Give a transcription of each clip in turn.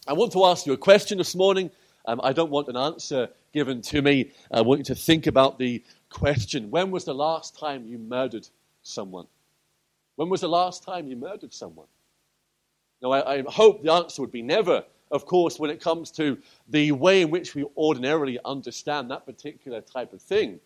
I want to ask you a question this morning. I don't want an answer given to me. I want you to think about the question. When was the last time you murdered someone? When was the last time you murdered someone? Now, I hope the answer would be never, of course, when it comes to the way in which we ordinarily understand that particular type of thing.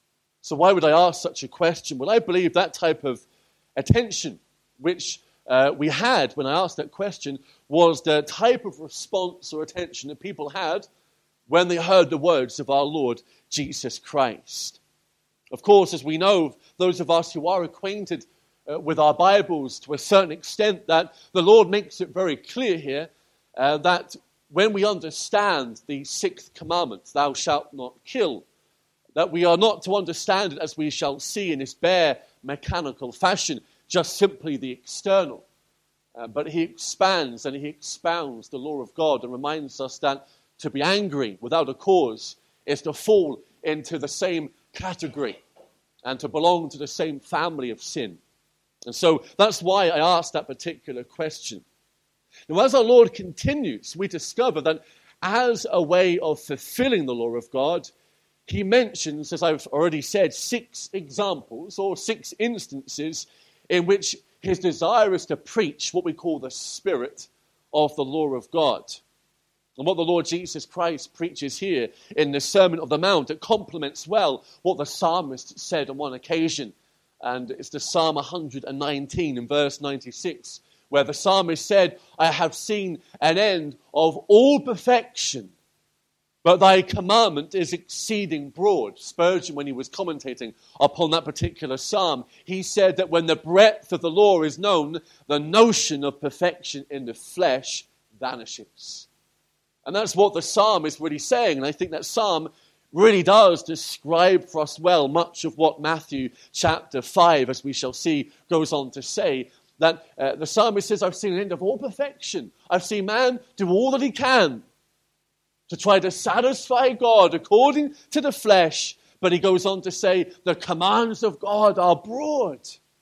So why would I ask such a question? Well, I believe that type of attention which we had when I asked that question was the type of response or attention that people had when they heard the words of our Lord Jesus Christ. Of course, as we know, those of us who are acquainted with our Bibles to a certain extent, that the Lord makes it very clear here that when we understand the sixth commandment, thou shalt not kill, that we are not to understand it as we shall see in this bare mechanical fashion, just simply the external. But he expands and he expounds the law of God and reminds us that to be angry without a cause is to fall into the same category and to belong to the same family of sin. And so that's why I asked that particular question. Now, as our Lord continues, we discover that as a way of fulfilling the law of God, he mentions, as I've already said, 6 examples or 6 instances in which his desire is to preach what we call the spirit of the law of God. And what the Lord Jesus Christ preaches here in the Sermon on the Mount, it complements well what the psalmist said on one occasion. And it's the Psalm 119 in verse 96, where the psalmist said, I have seen an end of all perfection, but thy commandment is exceeding broad. Spurgeon, when he was commentating upon that particular psalm, he said that when the breadth of the law is known, the notion of perfection in the flesh vanishes. And that's what the psalm is really saying. And I think that psalm really does describe for us well much of what Matthew chapter 5, as we shall see, goes on to say. That the psalmist says, I've seen an end of all perfection. I've seen man do all that he can to try to satisfy God according to the flesh. But he goes on to say, the commands of God are broad.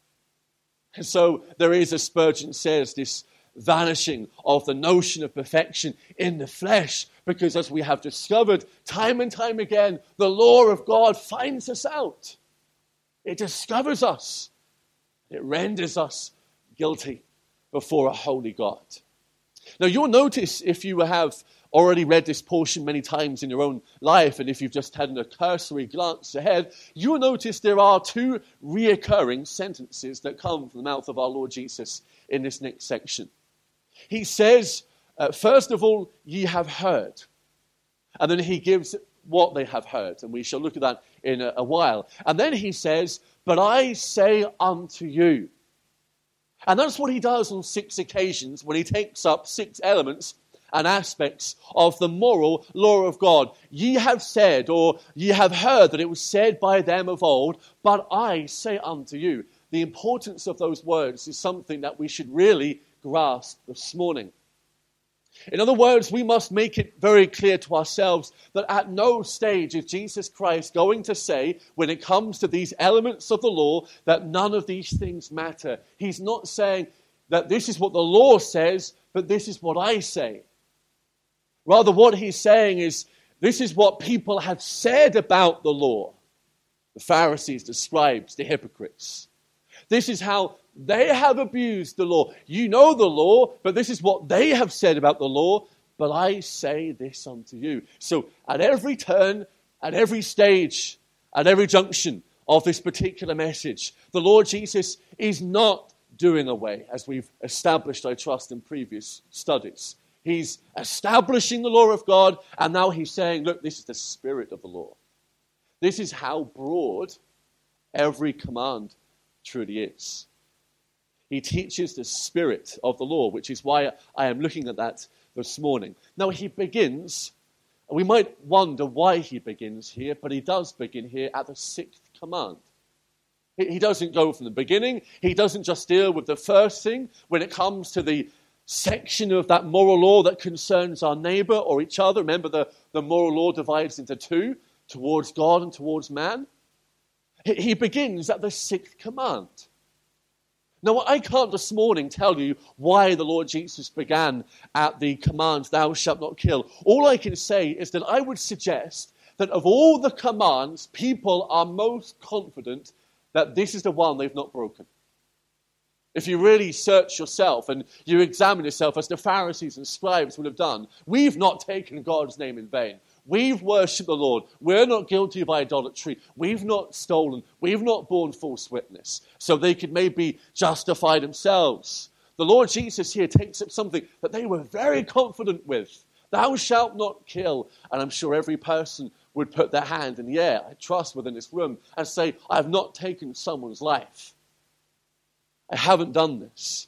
And so there is, as Spurgeon says, this vanishing of the notion of perfection in the flesh. Because as we have discovered time and time again, the law of God finds us out. It discovers us. It renders us guilty before a holy God. Now you'll notice, if you have already read this portion many times in your own life, and if you've just had a cursory glance ahead, you'll notice there are 2 reoccurring sentences that come from the mouth of our Lord Jesus in this next section. He says, first of all, ye have heard. And then he gives what they have heard, and we shall look at that in a while. And then he says, but I say unto you. And that's what he does on 6 occasions when he takes up 6 elements and aspects of the moral law of God. Ye have said, or ye have heard that it was said by them of old, but I say unto you. The importance of those words is something that we should really grasp this morning. In other words, we must make it very clear to ourselves that at no stage is Jesus Christ going to say, when it comes to these elements of the law, that none of these things matter. He's not saying that this is what the law says, but this is what I say. Rather, what he's saying is, this is what people have said about the law. The Pharisees, the scribes, the hypocrites. This is how they have abused the law. You know the law, but this is what they have said about the law. But I say this unto you. So at every turn, at every stage, at every junction of this particular message, the Lord Jesus is not doing away, as we've established, I trust, in previous studies. He's establishing the law of God, and now he's saying, look, this is the spirit of the law. This is how broad every command truly is. He teaches the spirit of the law, which is why I am looking at that this morning. Now he begins, and we might wonder why he begins here, but he does begin here at the 6th command. He doesn't go from the beginning. He doesn't just deal with the first thing when it comes to the section of that moral law that concerns our neighbor or each other. Remember, the moral law divides into 2, towards God and towards man. He begins at the 6th command. Now, I can't this morning tell you why the Lord Jesus began at the command, thou shalt not kill. All I can say is that I would suggest that of all the commands, people are most confident that this is the one they've not broken. If you really search yourself and you examine yourself as the Pharisees and scribes would have done, we've not taken God's name in vain. We've worshipped the Lord. We're not guilty of idolatry. We've not stolen. We've not borne false witness. So they could maybe justify themselves. The Lord Jesus here takes up something that they were very confident with. Thou shalt not kill. And I'm sure every person would put their hand in the air, I trust, within this room, and say, I have not taken someone's life. I haven't done this.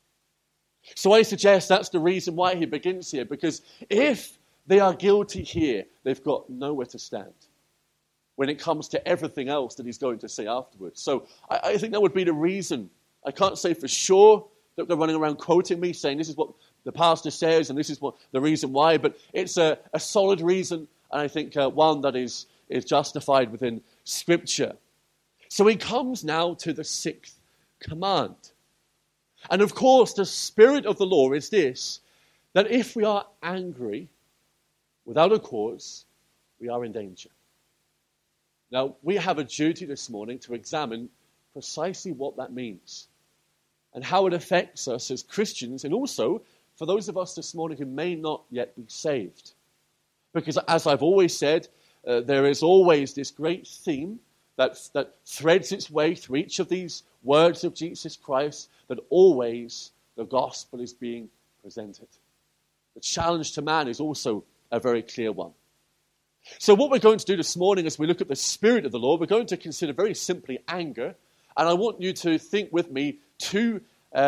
So I suggest that's the reason why he begins here, because if they are guilty here, they've got nowhere to stand when it comes to everything else that he's going to say afterwards. So I think that would be the reason. I can't say for sure that they're running around quoting me, saying this is what the pastor says and this is what the reason why, but it's a solid reason, and I think one that is justified within Scripture. So he comes now to the sixth command. And of course, the spirit of the law is this, that if we are angry without a cause, we are in danger. Now, we have a duty this morning to examine precisely what that means and how it affects us as Christians, and also for those of us this morning who may not yet be saved. Because as I've always said, there is always this great theme that threads its way through each of these words of Jesus Christ, that always the gospel is being presented. The challenge to man is also a very clear one. So what we're going to do this morning as we look at the spirit of the law, we're going to consider very simply anger. And I want you to think with me two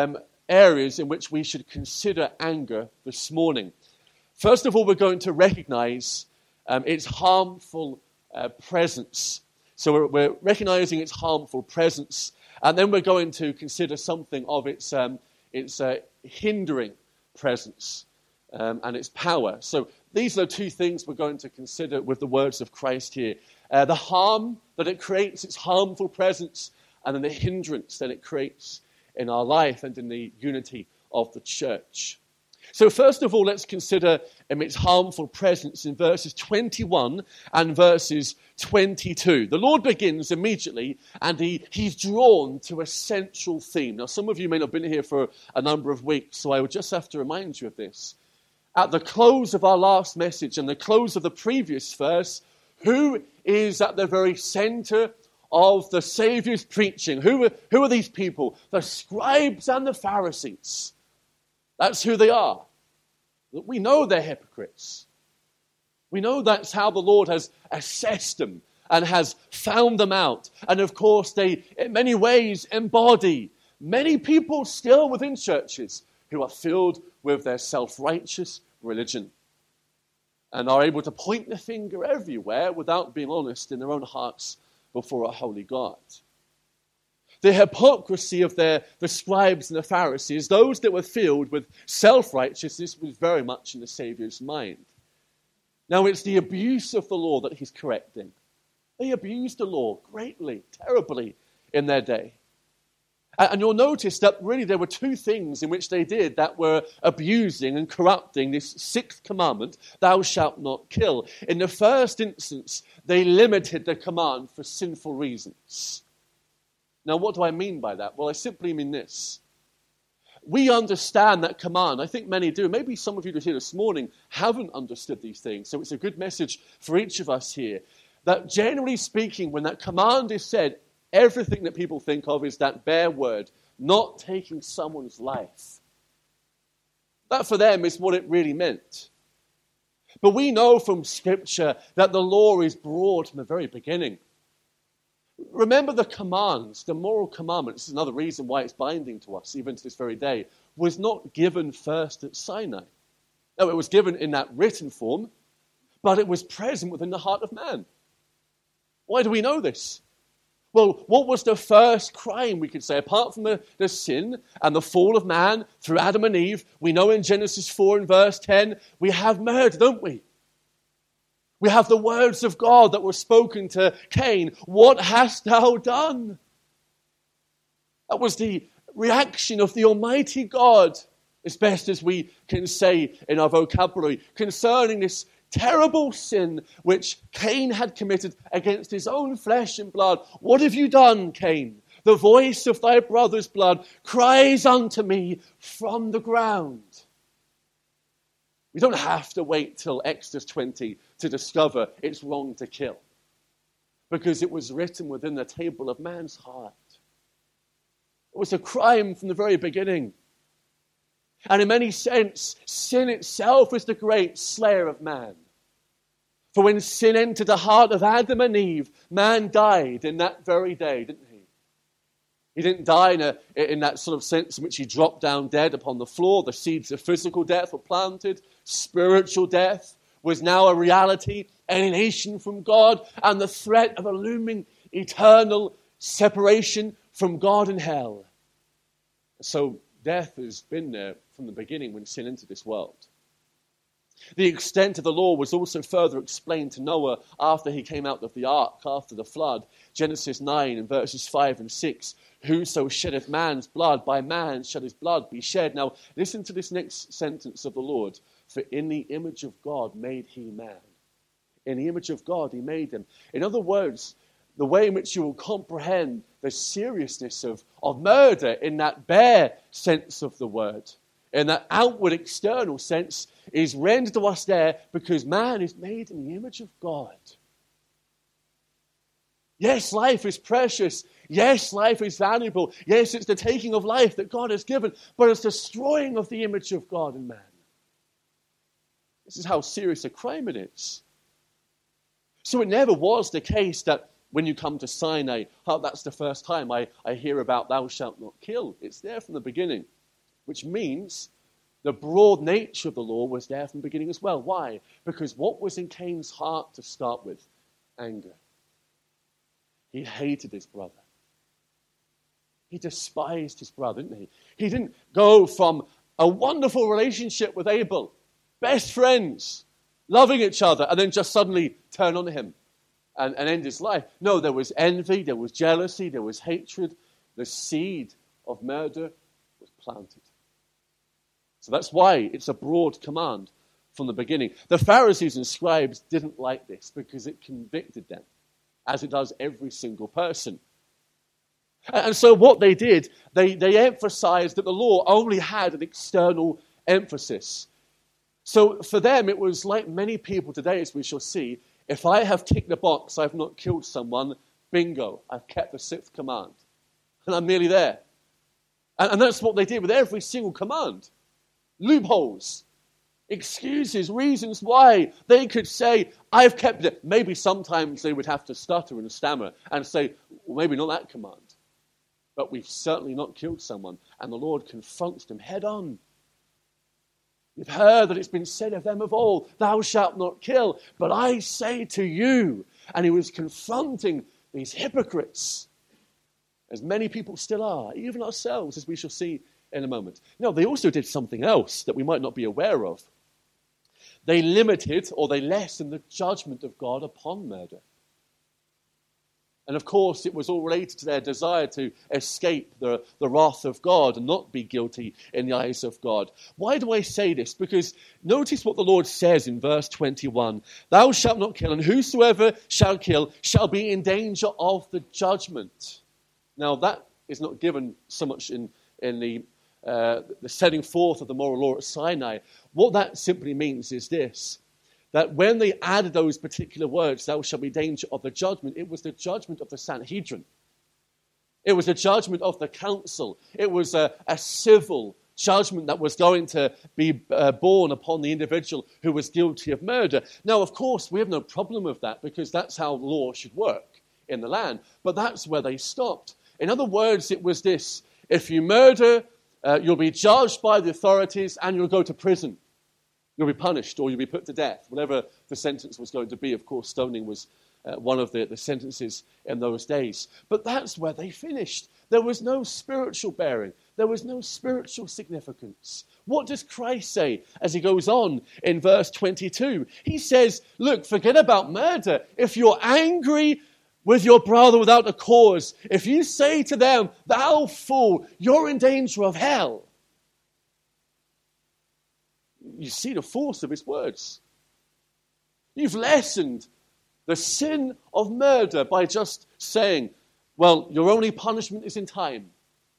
areas in which we should consider anger this morning. First of all, we're going to recognize its harmful presence. So we're recognizing its harmful presence, and then we're going to consider something of its hindering presence and its power. So these are the two things we're going to consider with the words of Christ here. The harm that it creates, its harmful presence, and then the hindrance that it creates in our life and in the unity of the church. So first of all, let's consider its harmful presence in verses 21 and verses 22. The Lord begins immediately, and he's drawn to a central theme. Now, some of you may not have been here for a number of weeks, so I would just have to remind you of this. At the close of our last message and the close of the previous verse, who is at the very center of the Savior's preaching? Who are these people? The scribes and the Pharisees. That's who they are. We know they're hypocrites. We know that's how the Lord has assessed them and has found them out. And of course, they, in many ways, embody many people still within churches who are filled with their self-righteous religion and are able to point the finger everywhere without being honest in their own hearts before a holy God. The hypocrisy of the scribes and the Pharisees, those that were filled with self-righteousness, was very much in the Saviour's mind. Now, it's the abuse of the law that he's correcting. They abused the law greatly, terribly in their day. And you'll notice that really there were two things in which they did that were abusing and corrupting this sixth commandment, thou shalt not kill. In the first instance, they limited the command for sinful reasons. Now, what do I mean by that? Well, I simply mean this. We understand that command. I think many do. Maybe some of you here this morning haven't understood these things. So it's a good message for each of us here. That generally speaking, when that command is said, everything that people think of is that bare word, not taking someone's life. That for them is what it really meant. But we know from Scripture that the law is broad from the very beginning. Remember the commands, the moral commandments, this is another reason why it's binding to us, even to this very day, was not given first at Sinai. No, it was given in that written form, but it was present within the heart of man. Why do we know this? Well, what was the first crime, we could say, apart from the sin and the fall of man through Adam and Eve? We know in Genesis 4 and verse 10, we have murder, don't we? We have the words of God that were spoken to Cain. What hast thou done? That was the reaction of the Almighty God, as best as we can say in our vocabulary, concerning this terrible sin which Cain had committed against his own flesh and blood. What have you done, Cain? The voice of thy brother's blood cries unto me from the ground. We don't have to wait till Exodus 20 to discover it's wrong to kill, because it was written within the table of man's heart. It was a crime from the very beginning. And in many sense, sin itself is the great slayer of man. For when sin entered the heart of Adam and Eve, man died in that very day, didn't he? He didn't die in that sort of sense in which he dropped down dead upon the floor. The seeds of physical death were planted. Spiritual death was now a reality, alienation from God, and the threat of a looming eternal separation from God and hell. So death has been there from the beginning when sin entered this world. The extent of the law was also further explained to Noah after he came out of the ark, after the flood. Genesis 9 and verses 5 and 6. Whoso sheddeth man's blood, by man shall his blood be shed. Now listen to this next sentence of the Lord. For in the image of God made he man. In the image of God he made him. In other words, the way in which you will comprehend the seriousness of murder in that bare sense of the word, in that outward external sense, is rendered to us there because man is made in the image of God. Yes, life is precious. Yes, life is valuable. Yes, it's the taking of life that God has given, but it's the destroying of the image of God in man. This is how serious a crime it is. So it never was the case that when you come to Sinai, that's the first time I hear about thou shalt not kill. It's there from the beginning, which means the broad nature of the law was there from the beginning as well. Why? Because what was in Cain's heart to start with? Anger. He hated his brother. He despised his brother, didn't he? He didn't go from a wonderful relationship with Abel, best friends, loving each other, and then just suddenly turn on him and end his life. No, there was envy, there was jealousy, there was hatred. The seed of murder was planted. So that's why it's a broad command from the beginning. The Pharisees and scribes didn't like this because it convicted them, as it does every single person. And so what they did, they emphasized that the law only had an external emphasis. So for them, it was like many people today, as we shall see, if I have ticked the box, I've not killed someone, bingo, I've kept the sixth command. And I'm nearly there. And that's what they did with every single command. Loopholes, excuses, reasons why they could say, I've kept it. Maybe sometimes they would have to stutter and stammer and say, well, maybe not that command. But we've certainly not killed someone. And the Lord confronts them head on. You've heard that it's been said of them of old, thou shalt not kill. But I say to you, and he was confronting these hypocrites, as many people still are, even ourselves, as we shall see in a moment. No, they also did something else that we might not be aware of. They limited or they lessened the judgment of God upon murder. And of course, it was all related to their desire to escape the wrath of God and not be guilty in the eyes of God. Why do I say this? Because notice what the Lord says in verse 21. Thou shalt not kill, and whosoever shall kill shall be in danger of the judgment. Now, that is not given so much in the setting forth of the moral law at Sinai. What that simply means is this, that when they added those particular words, thou shalt be in danger of the judgment, it was the judgment of the Sanhedrin. It was a judgment of the council. It was a civil judgment that was going to be borne upon the individual who was guilty of murder. Now, of course, we have no problem with that because that's how law should work in the land. But that's where they stopped. In other words, it was this: if you murder, you'll be judged by the authorities and you'll go to prison. You'll be punished or you'll be put to death, whatever the sentence was going to be. Of course, stoning was one of the sentences in those days. But that's where they finished. There was no spiritual bearing. There was no spiritual significance. What does Christ say as he goes on in verse 22? He says, look, forget about murder. If you're angry, with your brother without a cause, if you say to them, thou fool, you're in danger of hell. You see the force of his words. You've lessened the sin of murder by just saying, well, your only punishment is in time.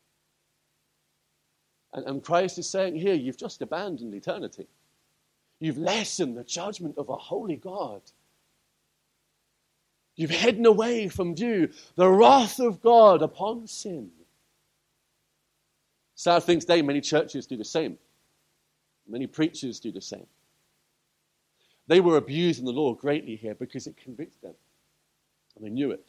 And Christ is saying here, you've just abandoned eternity. You've lessened the judgment of a holy God. You've hidden away from view the wrath of God upon sin. Sad thing today, many churches do the same. Many preachers do the same. They were abusing the law greatly here because it convicted them. And they knew it.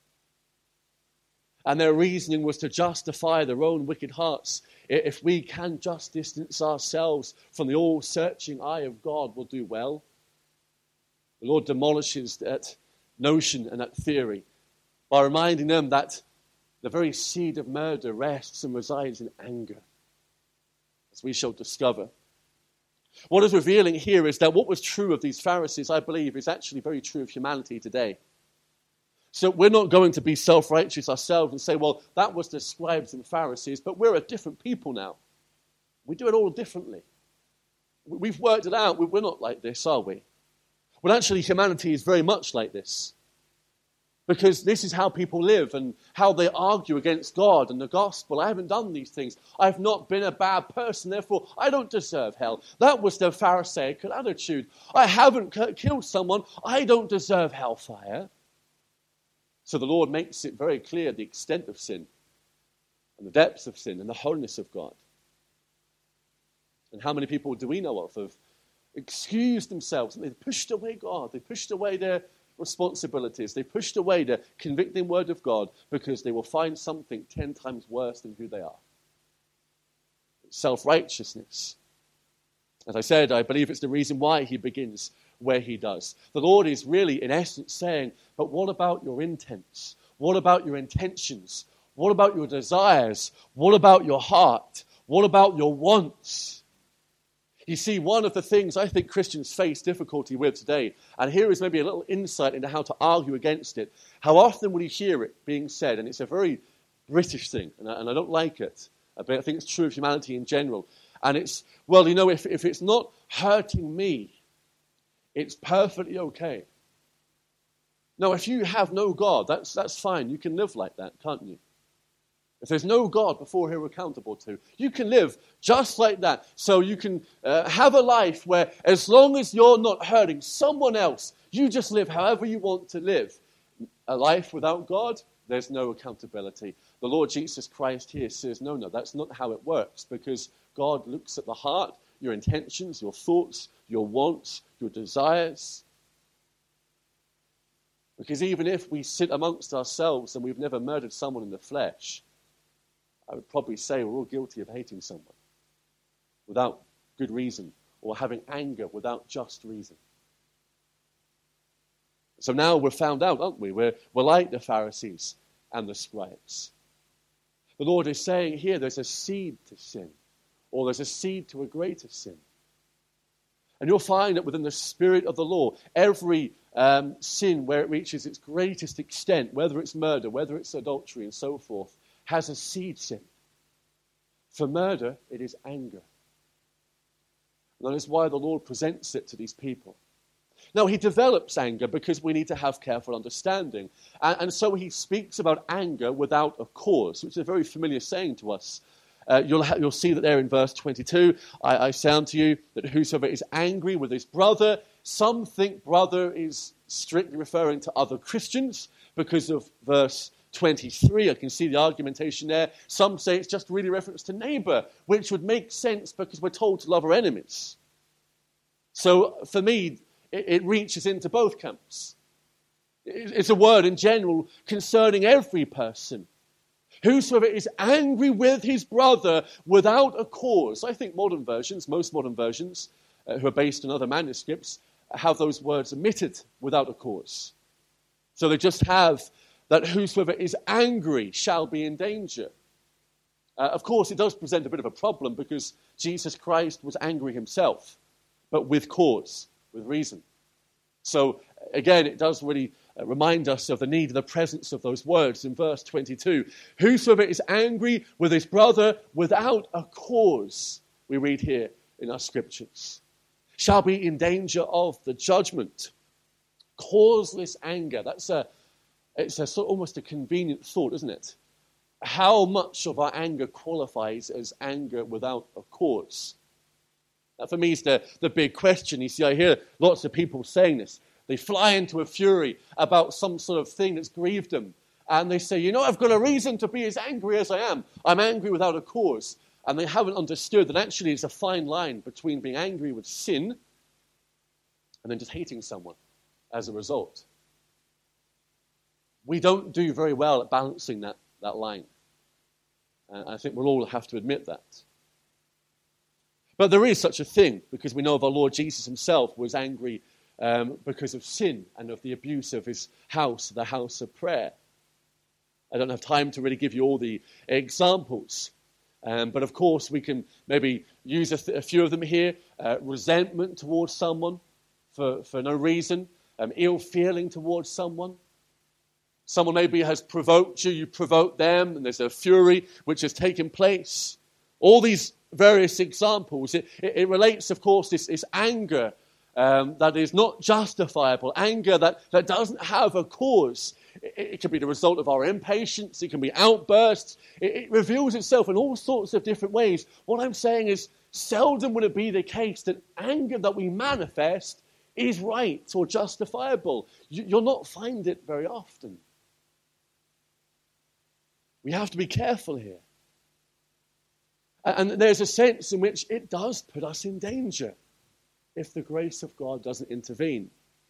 And their reasoning was to justify their own wicked hearts. If we can just distance ourselves from the all-searching eye of God, we'll do well. The Lord demolishes that notion and that theory by reminding them that the very seed of murder rests and resides in anger, as we shall discover. What is revealing here is that what was true of these Pharisees, I believe, is actually very true of humanity today. So we're not going to be self-righteous ourselves and say, well, that was the scribes and Pharisees, but we're a different people now. We do it all differently. We've worked it out. We're not like this, are we? Well, actually, humanity is very much like this. Because this is how people live and how they argue against God and the gospel. I haven't done these things. I've not been a bad person, therefore I don't deserve hell. That was their Pharisaical attitude. I haven't killed someone. I don't deserve hellfire. So the Lord makes it very clear the extent of sin and the depths of sin and the holiness of God. And how many people do we know of have excused themselves and they've pushed away God. They pushed away their responsibilities. They pushed away the convicting word of God because they will find something 10 times worse than who they are. Self-righteousness. As I said, I believe it's the reason why he begins where he does. The Lord is really, in essence, saying, but what about your intents? What about your intentions? What about your desires? What about your heart? What about your wants? You see, one of the things I think Christians face difficulty with today, and here is maybe a little insight into how to argue against it. How often will you hear it being said, and it's a very British thing, and I don't like it, but I think it's true of humanity in general. And it's, well, you know, if it's not hurting me, it's perfectly okay. No, if you have no God, that's fine. You can live like that, can't you? If there's no God before whom we're accountable to, you can live just like that. So you can have a life where as long as you're not hurting someone else, you just live however you want to live. A life without God, there's no accountability. The Lord Jesus Christ here says, no, that's not how it works, because God looks at the heart, your intentions, your thoughts, your wants, your desires. Because even if we sit amongst ourselves and we've never murdered someone in the flesh, I would probably say we're all guilty of hating someone without good reason or having anger without just reason. So now we're found out, aren't we? We're like the Pharisees and the scribes. The Lord is saying here there's a seed to sin, or there's a seed to a greater sin. And you'll find that within the spirit of the law, every sin where it reaches its greatest extent, whether it's murder, whether it's adultery and so forth, has a seed sin. For murder, it is anger. And that is why the Lord presents it to these people. Now, he develops anger because we need to have careful understanding. And so he speaks about anger without a cause, which is a very familiar saying to us. You'll see that there in verse 22. I say unto you that whosoever is angry with his brother, some think brother is strictly referring to other Christians because of verse 23. I can see the argumentation there. Some say it's just really reference to neighbor, which would make sense because we're told to love our enemies. So for me, it reaches into both camps. It's a word in general concerning every person. Whosoever is angry with his brother without a cause. I think most modern versions, who are based on other manuscripts, have those words omitted without a cause. So they just have that whosoever is angry shall be in danger. Of course, it does present a bit of a problem because Jesus Christ was angry himself, but with cause, with reason. So again, it does really remind us of the need of the presence of those words in verse 22. Whosoever is angry with his brother without a cause, we read here in our scriptures, shall be in danger of the judgment. Causeless anger. It's almost a convenient thought, isn't it? How much of our anger qualifies as anger without a cause? That for me is the big question. You see, I hear lots of people saying this. They fly into a fury about some sort of thing that's grieved them. And they say, I've got a reason to be as angry as I am. I'm angry without a cause. And they haven't understood that actually it's a fine line between being angry with sin and then just hating someone as a result. We don't do very well at balancing that line. I think we'll all have to admit that. But there is such a thing, because we know of our Lord Jesus himself was angry because of sin and of the abuse of his house, the house of prayer. I don't have time to really give you all the examples. But of course, we can maybe use a few of them here. Resentment towards someone for no reason. Ill feeling towards someone. Someone maybe has provoked you, you provoke them, and there's a fury which has taken place. All these various examples, it relates, of course, this anger that is not justifiable, anger that doesn't have a cause. It can be the result of our impatience, it can be outbursts. It reveals itself in all sorts of different ways. What I'm saying is, seldom would it be the case that anger that we manifest is right or justifiable. You'll not find it very often. We have to be careful here. And there's a sense in which it does put us in danger if the grace of God doesn't intervene.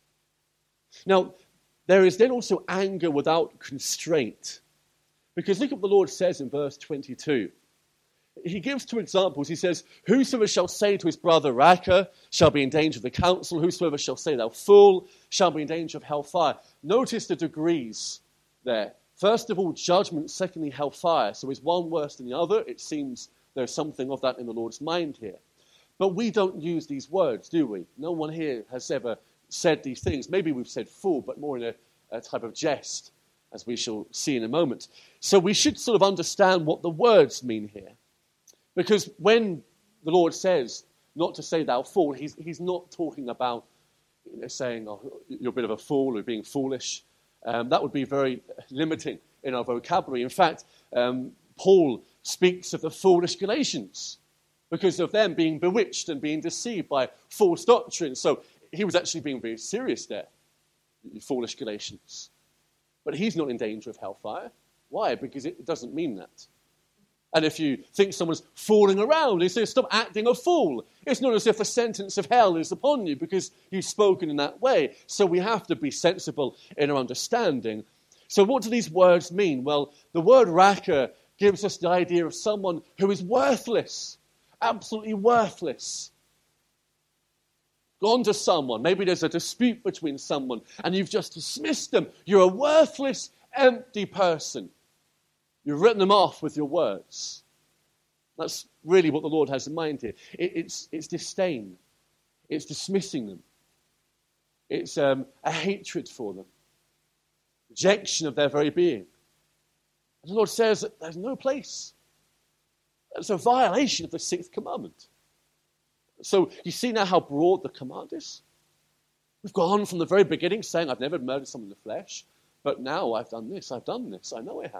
Now, there is then also anger without constraint. Because look at what the Lord says in verse 22. He gives two examples. He says, whosoever shall say to his brother, Raca, shall be in danger of the council. Whosoever shall say, thou fool, shall be in danger of hellfire. Notice the degrees there. First of all, judgment. Secondly, hellfire. So is one worse than the other? It seems there's something of that in the Lord's mind here. But we don't use these words, do we? No one here has ever said these things. Maybe we've said fool, but more in a type of jest, as we shall see in a moment. So we should sort of understand what the words mean here. Because when the Lord says not to say thou fool, he's not talking about saying, you're a bit of a fool or being foolish. That would be very limiting in our vocabulary. In fact, Paul speaks of the foolish Galatians because of them being bewitched and being deceived by false doctrine. So he was actually being very serious there, you foolish Galatians. But he's not in danger of hellfire. Why? Because it doesn't mean that. And if you think someone's fooling around, he says, stop acting a fool. It's not as if the sentence of hell is upon you because you've spoken in that way. So we have to be sensible in our understanding. So what do these words mean? Well, the word Raca gives us the idea of someone who is worthless, absolutely worthless. Gone to someone, maybe there's a dispute between someone, and you've just dismissed them. You're a worthless, empty person. You've written them off with your words. That's really what the Lord has in mind here. It's disdain. It's dismissing them. It's a hatred for them. Rejection of their very being. And the Lord says that there's no place. It's a violation of the sixth commandment. So you see now how broad the command is? We've gone from the very beginning saying, I've never murdered someone in the flesh, but now I've done this, I know I have.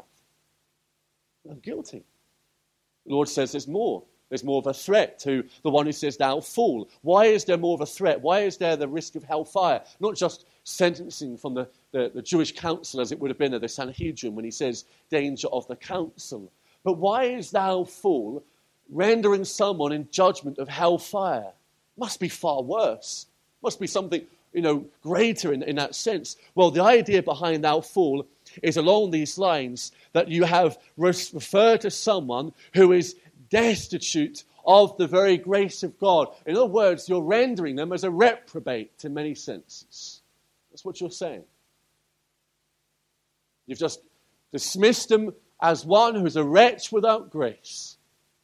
I'm guilty. The Lord says there's more. There's more of a threat to the one who says, thou fool. Why is there more of a threat? Why is there the risk of hellfire? Not just sentencing from the Jewish council as it would have been at the Sanhedrin when he says danger of the council. But why is thou fool rendering someone in judgment of hellfire? Must be far worse. Must be something, greater in that sense. Well, the idea behind thou fool is along these lines that you have referred to someone who is destitute of the very grace of God. In other words, you're rendering them as a reprobate in many senses. That's what you're saying. You've just dismissed them as one who is a wretch without grace.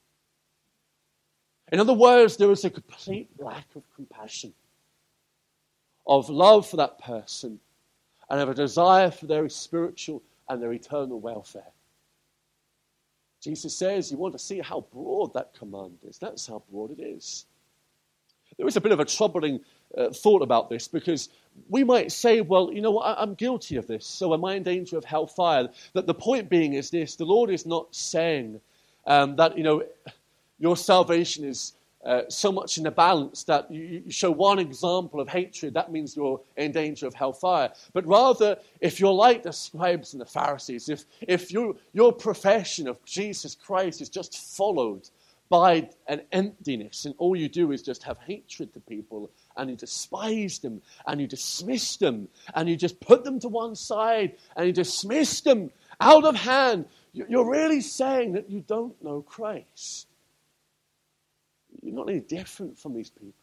In other words, there is a complete lack of compassion, of love for that person, and have a desire for their spiritual and their eternal welfare. Jesus says you want to see how broad that command is. That's how broad it is. There is a bit of a troubling thought about this, because we might say, well, you know what, I'm guilty of this, so am I in danger of hellfire? That the point being is this: the Lord is not saying that, your salvation is so much in the balance that you show one example of hatred, that means you're in danger of hellfire. But rather, if you're like the scribes and the Pharisees, if your profession of Jesus Christ is just followed by an emptiness, and all you do is just have hatred to people, and you despise them, and you dismiss them, and you just put them to one side, and you dismiss them out of hand, you're really saying that you don't know Christ. You're not any different from these people.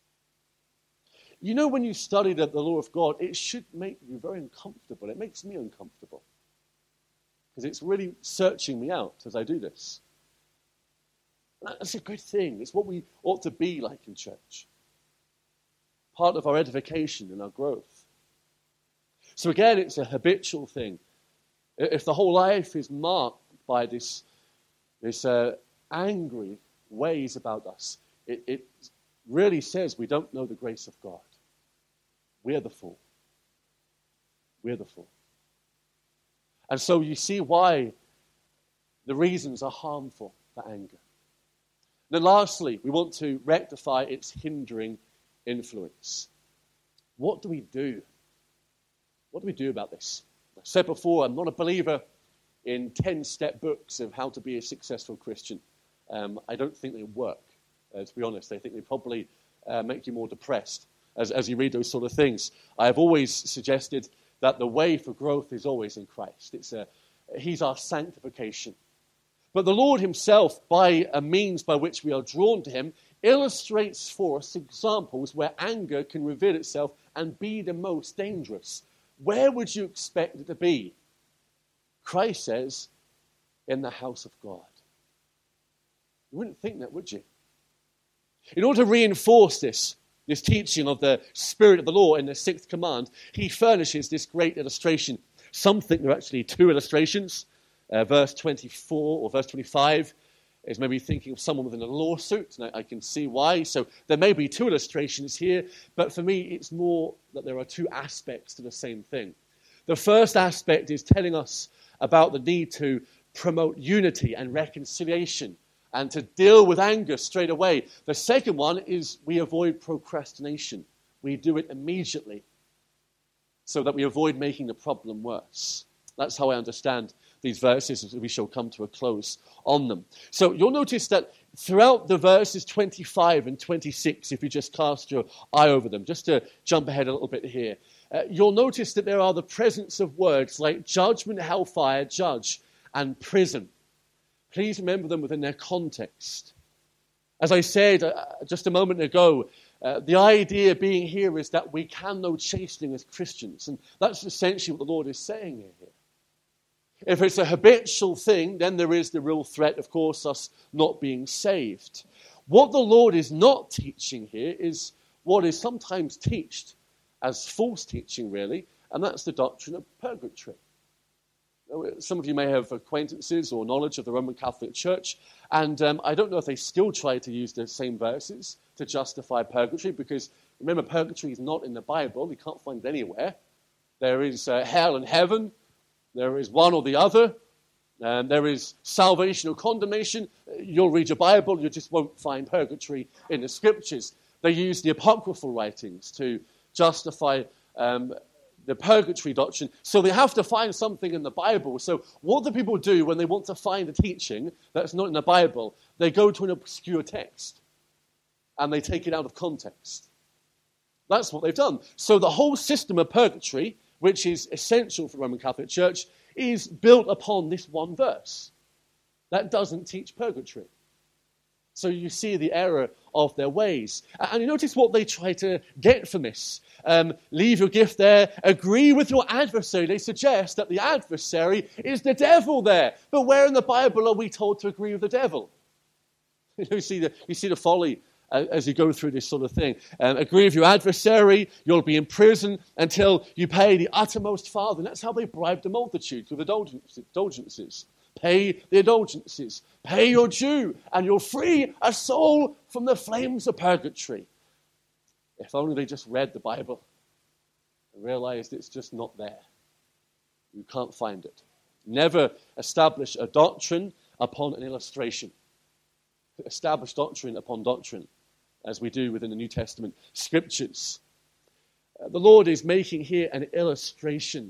When you study the law of God, it should make you very uncomfortable. It makes me uncomfortable, because it's really searching me out as I do this. That's a good thing. It's what we ought to be like in church. Part of our edification and our growth. So again, it's a habitual thing. If the whole life is marked by this angry ways about us, it really says we don't know the grace of God. We're the fool. We're the fool. And so you see why the reasons are harmful for anger. Then lastly, we want to rectify its hindering influence. What do we do? What do we do about this? I said before, I'm not a believer in 10-step books of how to be a successful Christian. I don't think they work, to be honest. I think they probably make you more depressed as you read those sort of things. I have always suggested that the way for growth is always in Christ. He's our sanctification. But the Lord himself, by a means by which we are drawn to him, illustrates for us examples where anger can reveal itself and be the most dangerous. Where would you expect it to be? Christ says, in the house of God. You wouldn't think that, would you? In order to reinforce this teaching of the Spirit of the law in the sixth command, he furnishes this great illustration. Some think there are actually two illustrations. Verse 24 or verse 25 is maybe thinking of someone within a lawsuit, and I can see why. So there may be two illustrations here, but for me it's more that there are two aspects to the same thing. The first aspect is telling us about the need to promote unity and reconciliation and to deal with anger straight away. The second one is we avoid procrastination. We do it immediately so that we avoid making the problem worse. That's how I understand these verses, as we shall come to a close on them. So you'll notice that throughout the verses 25 and 26, if you just cast your eye over them, just to jump ahead a little bit here, you'll notice that there are the presence of words like judgment, hellfire, judge, and prison. Please remember them within their context. As I said just a moment ago, the idea being here is that we can know chastening as Christians, and that's essentially what the Lord is saying here. If it's a habitual thing, then there is the real threat, of course, us not being saved. What the Lord is not teaching here is what is sometimes taught as false teaching, really, and that's the doctrine of purgatory. Some of you may have acquaintances or knowledge of the Roman Catholic Church, and I don't know if they still try to use the same verses to justify purgatory, because remember, purgatory is not in the Bible. You can't find it anywhere. There is hell and heaven. There is one or the other. There is salvation or condemnation. You'll read your Bible, you just won't find purgatory in the Scriptures. They use the apocryphal writings to justify the purgatory doctrine. So they have to find something in the Bible. So what do people do when they want to find a teaching that's not in the Bible? They go to an obscure text and they take it out of context. That's what they've done. So the whole system of purgatory, which is essential for the Roman Catholic Church, is built upon this one verse. That doesn't teach purgatory. So you see the error of their ways. And you notice what they try to get from this. Leave your gift there. Agree with your adversary. They suggest that the adversary is the devil there. But where in the Bible are we told to agree with the devil? You see the folly as you go through this sort of thing. Agree with your adversary, you'll be in prison until you pay the uttermost farthing. That's how they bribed the multitude with indulgences. Pay the indulgences. Pay your due, and you'll free a soul from the flames of purgatory. If only they just read the Bible and realized it's just not there. You can't find it. Never establish a doctrine upon an illustration. Establish doctrine upon doctrine, as we do within the New Testament scriptures. The Lord is making here an illustration.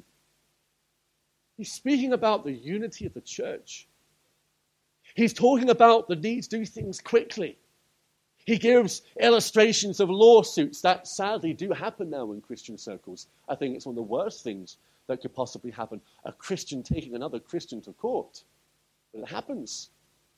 He's speaking about the unity of the church. He's talking about the need to do things quickly. He gives illustrations of lawsuits that sadly do happen now in Christian circles. I think it's one of the worst things that could possibly happen. A Christian taking another Christian to court. But it happens.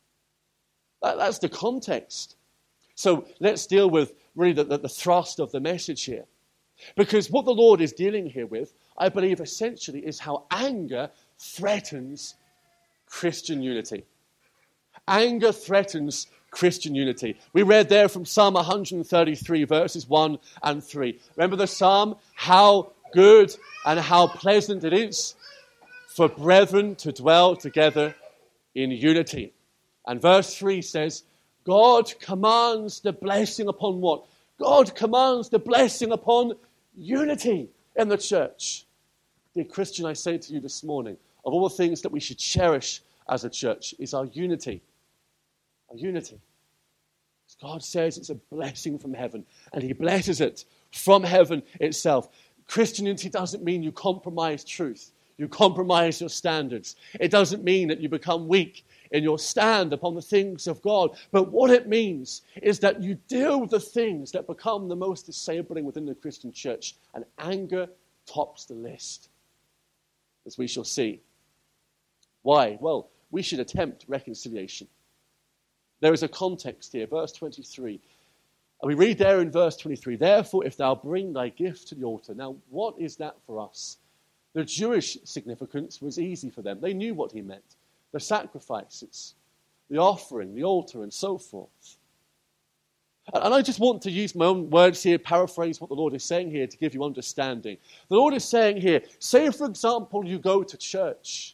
That's the context. So let's deal with really the thrust of the message here. Because what the Lord is dealing here with, I believe essentially, is how anger threatens Christian unity. Anger threatens Christian unity. We read there from Psalm 133, verses 1 and 3. Remember the psalm? How good and how pleasant it is for brethren to dwell together in unity. And verse 3 says, God commands the blessing upon what? God commands the blessing upon unity in the church. Dear Christian, I say to you this morning, of all the things that we should cherish as a church is our unity. Our unity. God says it's a blessing from heaven, and he blesses it from heaven itself. Christian unity doesn't mean you compromise truth. You compromise your standards. It doesn't mean that you become weak in your stand upon the things of God. But what it means is that you deal with the things that become the most disabling within the Christian church. And anger tops the list, as we shall see. Why? Well, we should attempt reconciliation. There is a context here, verse 23. And we read there in verse 23, therefore, if thou bring thy gift to the altar. Now, what is that for us? The Jewish significance was easy for them. They knew what he meant. The sacrifices, the offering, the altar, and so forth. And I just want to use my own words here, paraphrase what the Lord is saying here to give you understanding. The Lord is saying here, say, for example, you go to church.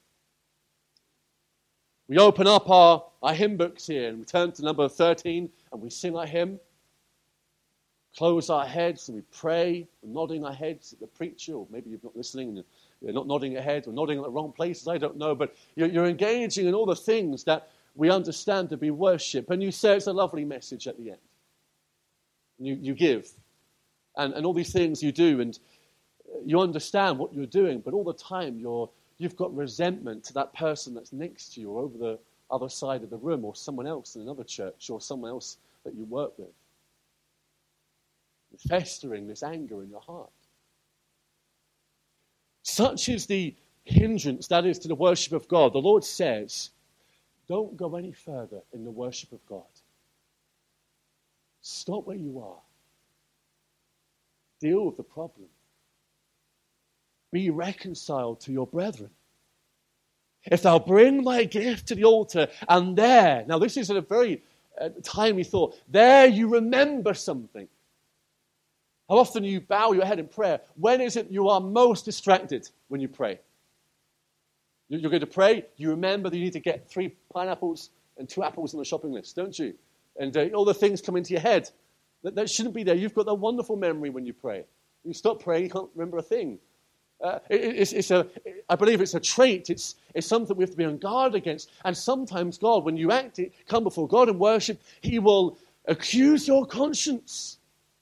We open up our hymn books here and we turn to number 13 and we sing our hymn. Close our heads and we pray. We're nodding our heads at the preacher, or maybe you're not listening and you're not nodding your head or nodding at the wrong places. I don't know, but you're engaging in all the things that we understand to be worship. And you say it's a lovely message at the end. You give. And all these things you do, and you understand what you're doing, but all the time you've got resentment to that person that's next to you or over the other side of the room, or someone else in another church, or someone else that you work with. You're festering this anger in your heart. Such is the hindrance that is to the worship of God. The Lord says, don't go any further in the worship of God. Stop where you are. Deal with the problem. Be reconciled to your brethren. If thou bring thy gift to the altar, and there, now this is a very timely thought, there you remember something. How often you bow your head in prayer? When is it you are most distracted when you pray? You're going to pray, you remember that you need to get 3 pineapples and 2 apples on the shopping list, don't you? And all the things come into your head. That shouldn't be there. You've got that wonderful memory when you pray. When you stop praying, you can't remember a thing. I believe it's a trait. It's something we have to be on guard against. And sometimes God, when you come before God in worship, he will accuse your conscience.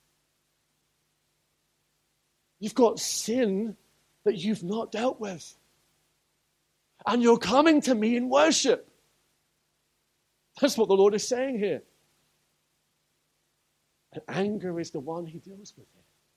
You've got sin that you've not dealt with. And you're coming to me in worship. That's what the Lord is saying here. And anger is the one he deals with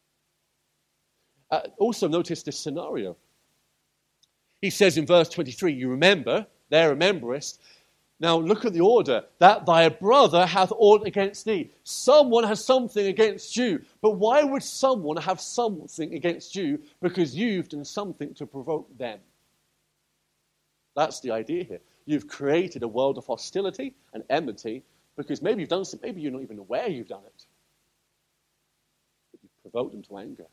here. Also notice this scenario. He says in verse 23, you remember, there rememberest. Now look at the order. That thy brother hath aught against thee. Someone has something against you. But why would someone have something against you? Because you've done something to provoke them. That's the idea here. You've created a world of hostility and enmity Because maybe you've done something, maybe you're not even aware you've done it. But you've provoked them to anger.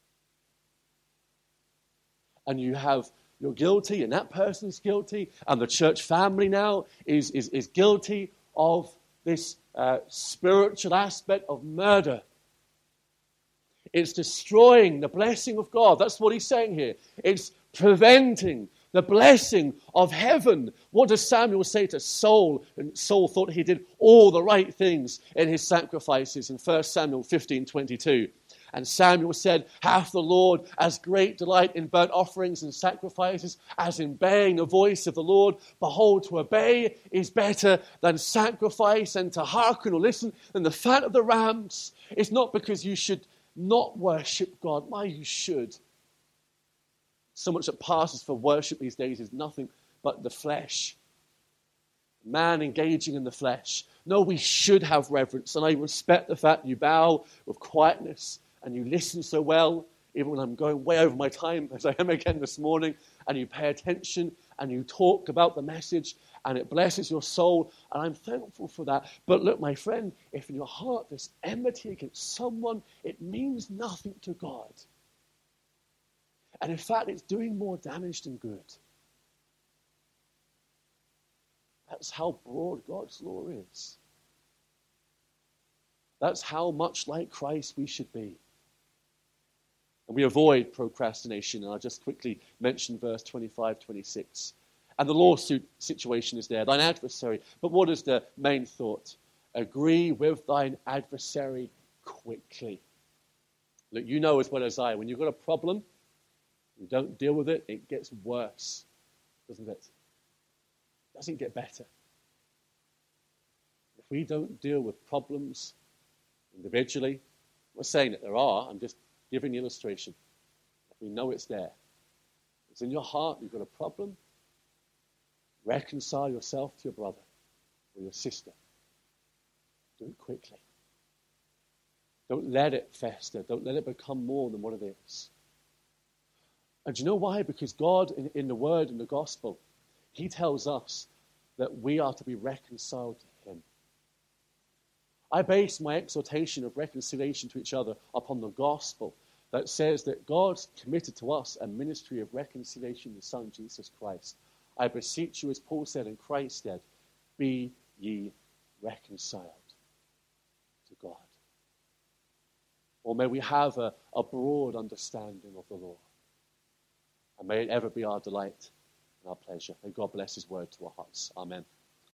And you're guilty, and that person's guilty, and the church family now is guilty of this spiritual aspect of murder. It's destroying the blessing of God. That's what he's saying here. It's preventing the blessing of heaven. What does Samuel say to Saul? And Saul thought he did all the right things in his sacrifices in 1 Samuel 15:22. And Samuel said, hath the Lord as great delight in burnt offerings and sacrifices as in obeying the voice of the Lord? Behold, to obey is better than sacrifice, and to hearken or listen than the fat of the rams. It's not because you should not worship God. Why, you should. So much that passes for worship these days is nothing but the flesh. Man engaging in the flesh. No, we should have reverence, and I respect the fact you bow with quietness and you listen so well, even when I'm going way over my time, as I am again this morning, and you pay attention and you talk about the message, and it blesses your soul, and I'm thankful for that. But look, my friend, if in your heart there's enmity against someone, it means nothing to God. And in fact, it's doing more damage than good. That's how broad God's law is. That's how much like Christ we should be. And we avoid procrastination. And I'll just quickly mention verse 25, 26. And the lawsuit situation is there, thine adversary. But what is the main thought? Agree with thine adversary quickly. Look, you know as well as I, when you've got a problem, you don't deal with it, it gets worse, doesn't it? It doesn't get better. If we don't deal with problems individually, I'm not saying that there are, I'm just giving the illustration. If we know it's there, it's in your heart, you've got a problem, reconcile yourself to your brother or your sister. Do it quickly. Don't let it fester. Don't let it become more than what it is. And do you know why? Because God, in the Word and the Gospel, He tells us that we are to be reconciled to Him. I base my exhortation of reconciliation to each other upon the Gospel that says that God's committed to us a ministry of reconciliation in His Son, Jesus Christ. I beseech you, as Paul said in Christ's stead, be ye reconciled to God. Or may we have a broad understanding of the law. And may it ever be our delight and our pleasure. May God bless His word to our hearts. Amen.